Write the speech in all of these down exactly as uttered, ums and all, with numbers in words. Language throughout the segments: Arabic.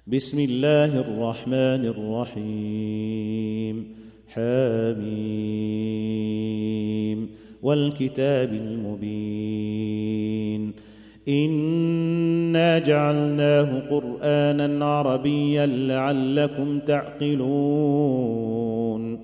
بسم الله الرحمن الرحيم. حميم والكتاب المبين. إنا جعلناه قرآنا عربيا لعلكم تعقلون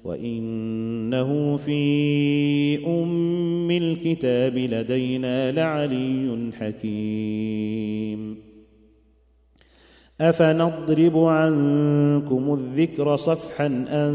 وإنه في أم الكتاب لدينا لعلي حكيم. أفنضرب عنكم الذكر صفحا أن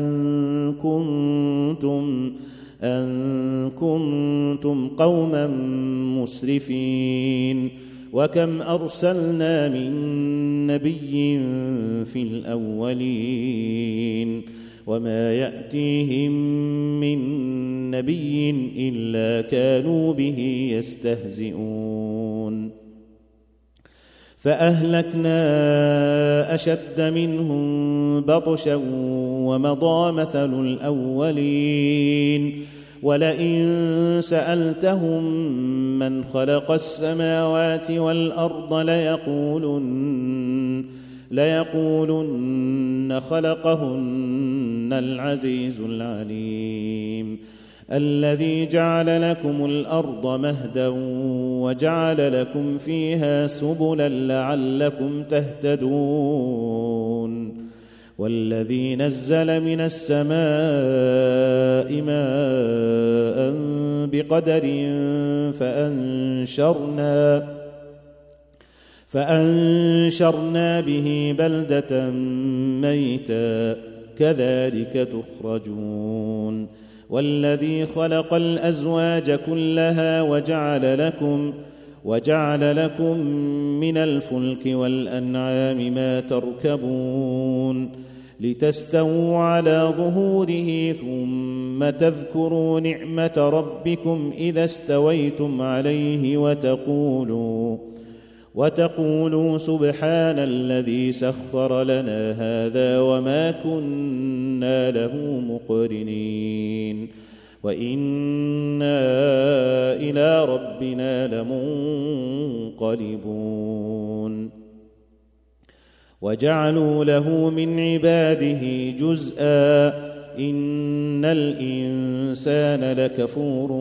كنتم أن كنتم قوما مسرفين. وكم أرسلنا من نبي في الأولين وما يأتيهم من نبي إلا كانوا به يستهزئون. فأهلكنا أشد منهم بطشا ومضى مثل الأولين. ولئن سألتهم من خلق السماوات والأرض ليقولن, ليقولن خلقهن العزيز العليم الذي جعل لكم الأرض مهدا وجعل لكم فيها سبلا لعلكم تهتدون. والذي نزل من السماء ماء بقدر فأنشرنا, فأنشرنا به بلدة ميتا كذلك تخرجون. والذي خلق الأزواج كلها وجعل لكم, وجعل لكم من الفلك والأنعام ما تركبون لتستووا على ظهوره ثم تذكروا نعمة ربكم إذا استويتم عليه وتقولوا, وتقولوا سبحان الذي سخر لنا هذا وما كنا له مقرنين وإنا إلى ربنا لمنقلبون. وجعلوا له من عباده جزءا إن الإنسان لكفور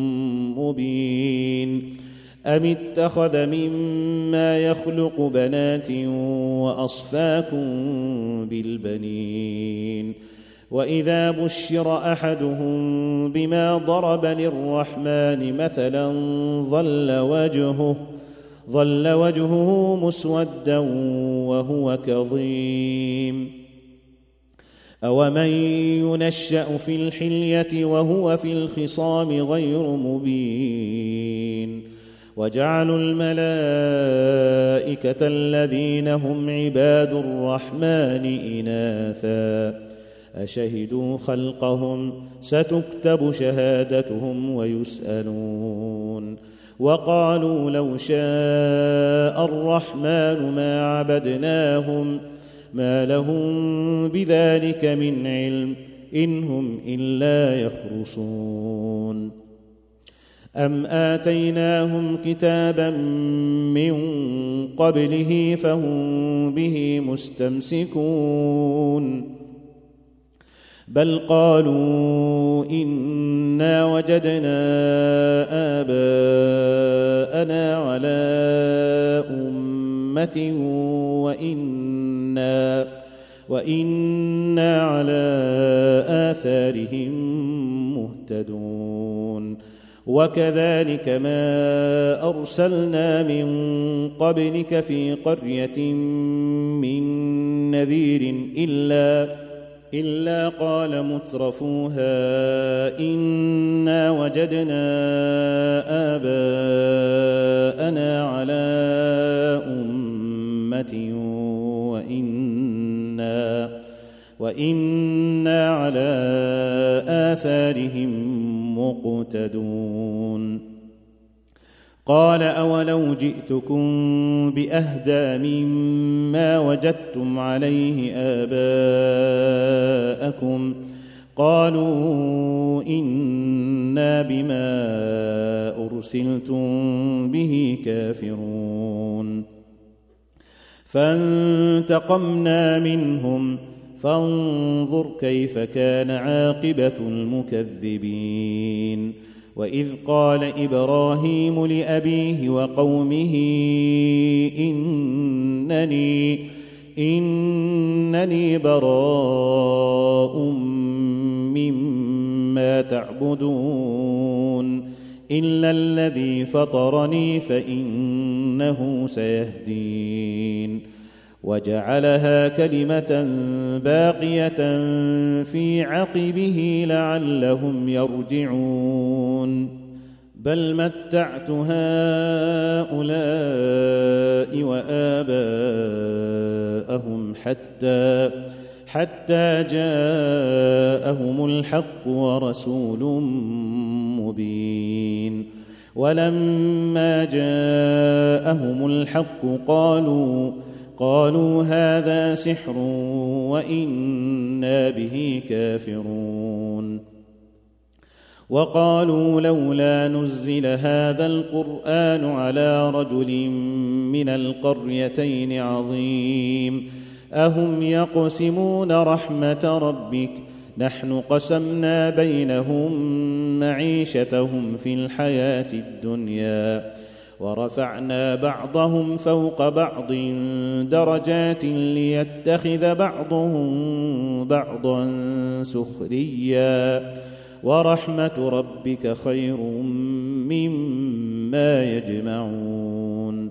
مبين. أم اتخذ مما يخلق بنات وأصفاكم بالبنين وإذا بشر أحدهم بما ضرب للرحمن مثلا ظل وجهه, ظل وجهه مسودا وهو كظيم. أومن ينشأ في الحلية وهو في الخصام غير مبين. وجعلوا الملائكة الذين هم عباد الرحمن إناثا أشهدوا خلقهم ستكتب شهادتهم ويسألون. وقالوا لو شاء الرحمن ما عبدناهم ما لهم بذلك من علم إن هم إلا يخرصون. أم آتيناهم كتابا من قبله فهم به مستمسكون بل قالوا إنا وجدنا آباءنا على أمة وإنا, وإنا على آثارهم مهتدون. وكذلك ما أرسلنا من قبلك في قرية من نذير إلا, إلا قال مترفوها إنا وجدنا آباءنا على أمة وإنا, وإنا على آثارهم مقتدون. قال أولو جئتكم بأهدى مما وجدتم عليه آباءكم قالوا إنا بما أرسلتم به كافرون. فانتقمنا منهم فانظر كيف كان عاقبة المكذبين. وإذ قال إبراهيم لأبيه وقومه إنني إنني براء مما تعبدون إلا الذي فطرني فإنه سيهدين. وجعلها كلمة باقية في عقبه لعلهم يرجعون. بل متعت هؤلاء وآباءهم حتى حتى جاءهم الحق ورسول مبين. ولما جاءهم الحق قالوا قالوا هذا سحر وإنا به كافرون. وقالوا لولا نزل هذا القرآن على رجل من القريتين عظيم أهم يقسمون رحمة ربك نحن قسمنا بينهم معيشتهم في الحياة الدنيا ورفعنا بعضهم فوق بعض درجات ليتخذ بعضهم بعضا سخريا ورحمة ربك خير مما يجمعون.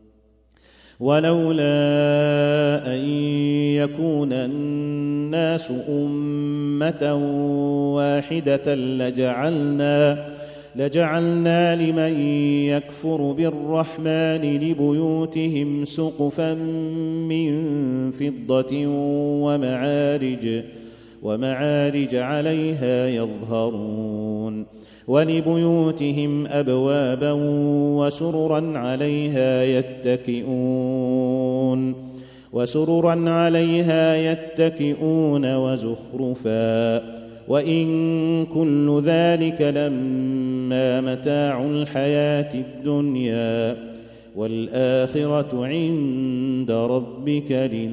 ولولا أن يكون الناس أمة واحدة لجعلنا لجعلنا لمن يكفر بالرحمن لبيوتهم سقفا من فضة ومعارج ومعارج عليها يظهرون ولبيوتهم أبوابا وسررا عليها يتكئون وسررا عليها يتكئون وزخرفا وإن كل ذلك لما متاع الحياة الدنيا والآخرة عند ربك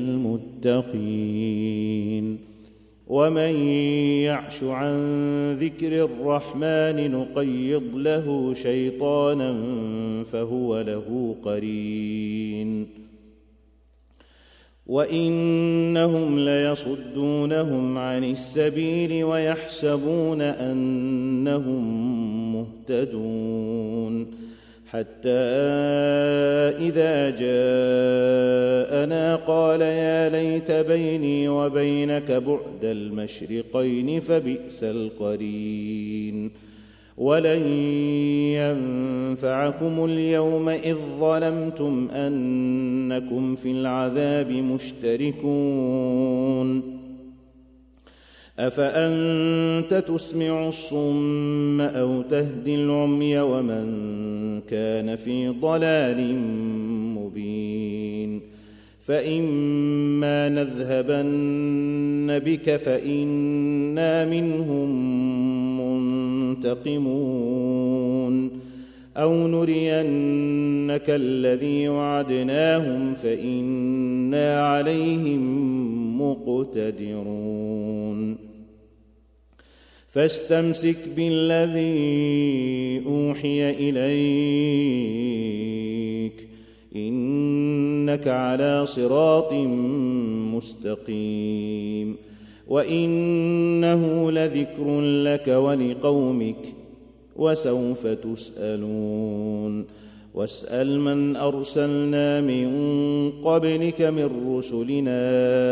للمتقين. ومن يعش عن ذكر الرحمن نقيض له شيطانا فهو له قرين وإنهم ليصدونهم عن السبيل ويحسبون أنهم مهتدون حتى إذا جاءنا قال يا ليت بيني وبينك بعد المشرقين فبئس القرين. ولن ينفعكم اليوم إذ ظلمتم أنكم في العذاب مشتركون. أفأنت تسمع الصم أو تهدي العمي ومن كان في ضلال مبين. فإما نذهبن بك فإنا منهم منتقمون أو نرينك الذي وعدناهم فإنا عليهم مقتدرون. فاستمسك بالذي أوحي إليك إنك على صراط مستقيم وإنه لذكر لك ولقومك وسوف تسألون. واسأل من أرسلنا من قبلك من رسلنا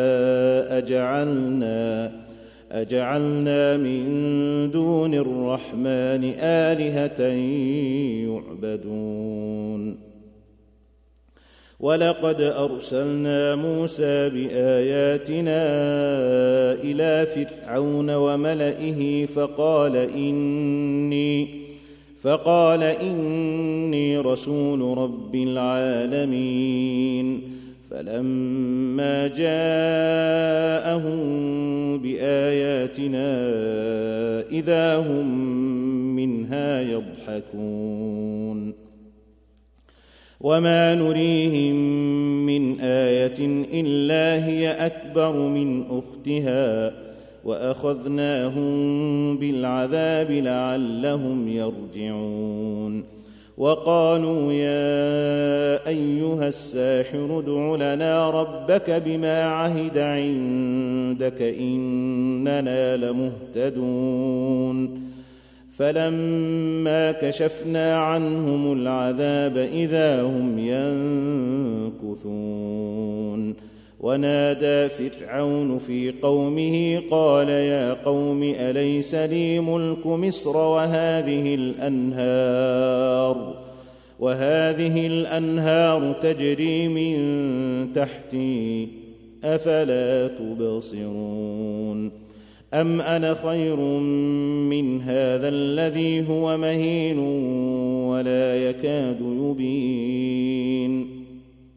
أجعلنا أجعلنا من دون الرحمن آلهة يعبدون. ولقد أرسلنا موسى بآياتنا إلى فرعون وملئه فقال إني فقال إني رسول رب العالمين. فلما جاءهم بآياتنا إذا هم منها يضحكون. وما نريهم من آية إلا هي أكبر من أختها وأخذناهم بالعذاب لعلهم يرجعون وقالوا يا أيها الساحر ادع لنا ربك بما عهد عندك إننا لمهتدون فلما كشفنا عنهم العذاب إذا هم ينكثون ونادى فرعون في قومه قال يا قوم أليس لي ملك مصر وهذه الأنهار وهذه الأنهار تجري من تحتي أفلا تبصرون أم أنا خير من هذا الذي هو مهين ولا يكاد يبين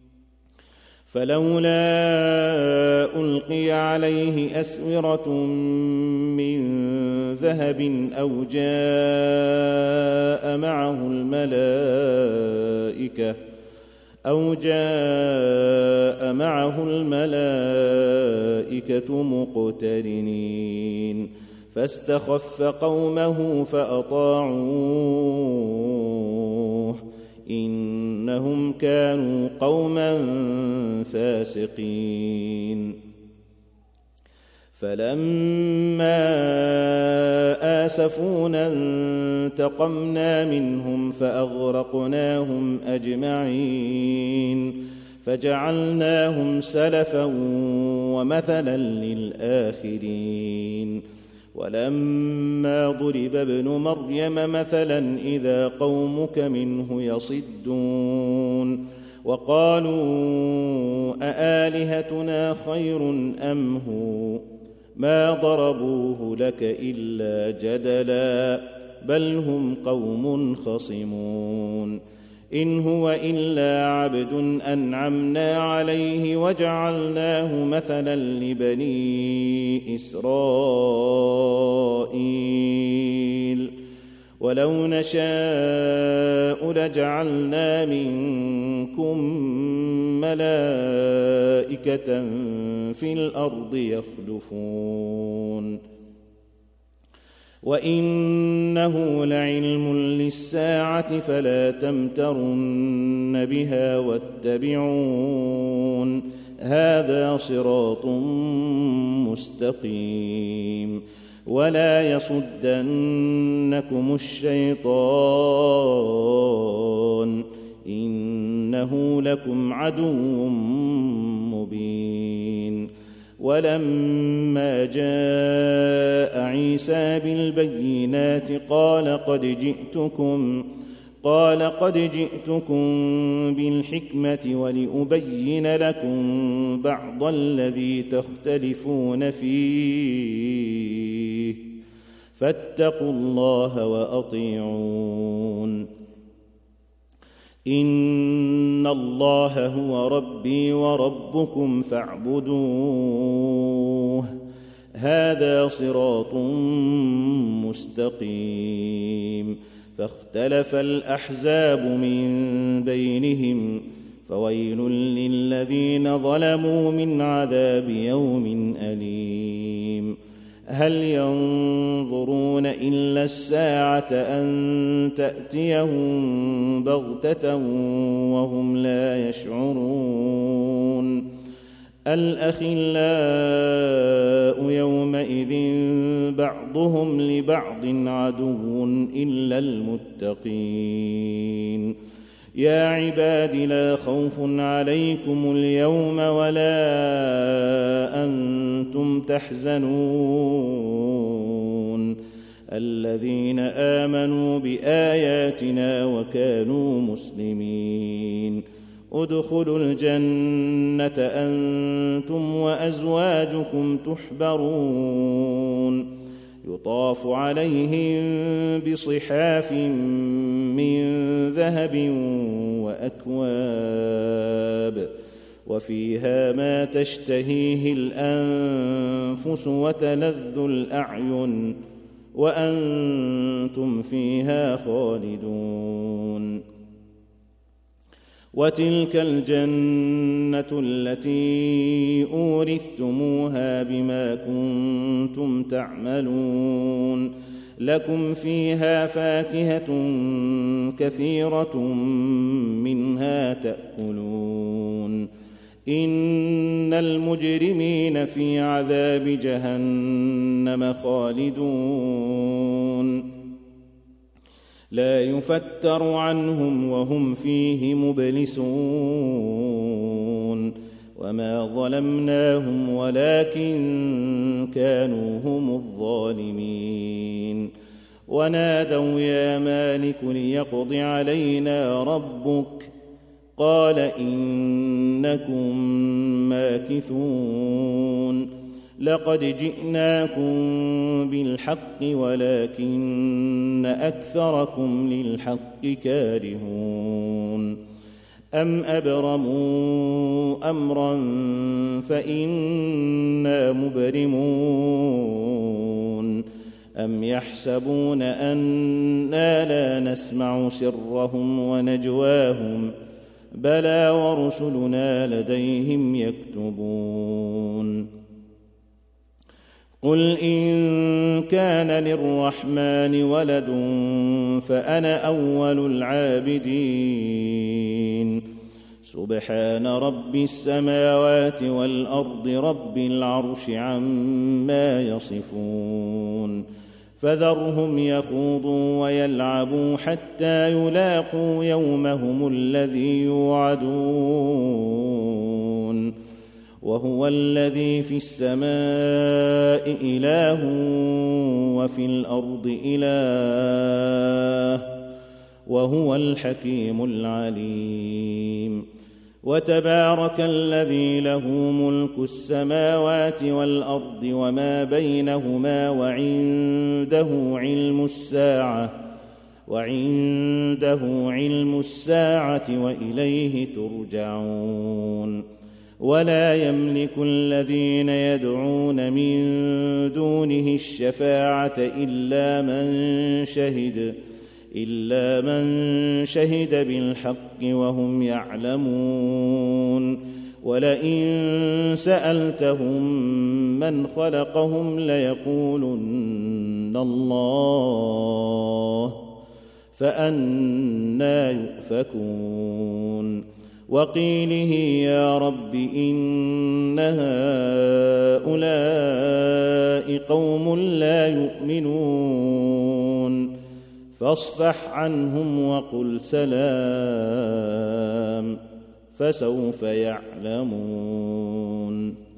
فلولا ألقي عليه أسورة من ذهب أو جاء معه الملائكة أو جاء معه الملائكة مقترنين فاستخف قومه فأطاعوه إنهم كانوا قوما فاسقين فلما آسفونا انتقمنا منهم فأغرقناهم أجمعين فجعلناهم سلفا ومثلا للآخرين ولما ضرب ابن مريم مثلا إذا قومك منه يصدون وقالوا أآلهتنا خير أم هو ما ضربوه لك إلا جدلا بل هم قوم خصمون إن هو إلا عبد أنعمنا عليه وجعلناه مثلا لبني إسرائيل ولو نشاء لجعلنا منكم ملائكة في الأرض يخلفون وإنه لعلم للساعة فلا تمترن بها واتبعون هذا صراط مستقيم ولا يصدنكم الشيطان إنه لكم عدو مبين ولما جاء عيسى بالبينات قال قد جئتكم قال قد جئتكم بالحكمة ولأبين لكم بعض الذي تختلفون فيه فاتقوا الله وأطيعون إن الله هو ربي وربكم فاعبدوه هذا صراط مستقيم فاختلف الأحزاب من بينهم فويل للذين ظلموا من عذاب يوم أليم هل ينظرون إلا الساعة أن تأتيهم بغتة وهم لا يشعرون الأخلاء يومئذ بعضهم لبعض عدو إلا المتقين يا عباد لا خوف عليكم اليوم ولا أنتم تحزنون الذين آمنوا بآياتنا وكانوا مسلمين ادخلوا الجنة أنتم وأزواجكم تحبرون يطاف عليهم بصحاف من ذهب وأكواب وفيها ما تشتهيه الأنفس وتلذ الأعين وأنتم فيها خالدون وتلك الجنة التي أورثتموها بما كنتم تعملون لكم فيها فاكهة كثيرة منها تأكلون إن المجرمين في عذاب جهنم خالدون لا يفتر عنهم وهم فيه مبلسون وما ظلمناهم ولكن كانوا هم الظالمين ونادوا يا مالك ليقض علينا ربك قال إنكم ماكثون لقد جئناكم بالحق ولكن أكثركم للحق كارهون أم أبرموا أمرا فإنا مبرمون أم يحسبون أنا لا نسمع سرهم ونجواهم بلى ورسلنا لديهم يكتبون قل إن كان للرحمن ولد فأنا أول العابدين سبحان رب السماوات والأرض رب العرش عما يصفون فذرهم يخوضوا ويلعبوا حتى يلاقوا يومهم الذي يوعدون وهو الذي في السماء إله وفي الأرض إله وهو الحكيم العليم وتبارك الذي له ملك السماوات والأرض وما بينهما وعنده علم الساعة وعنده علم الساعة وإليه ترجعون ولا يملك الذين يدعون من دونه الشفاعة إلا من شهد إلا من شهد بالحق وهم يعلمون ولئن سألتهم من خلقهم ليقولن الله فأنى يؤفكون وقيله يا رب إن هؤلاء قوم لا يؤمنون فاصفح عنهم وقل سلام فسوف يعلمون.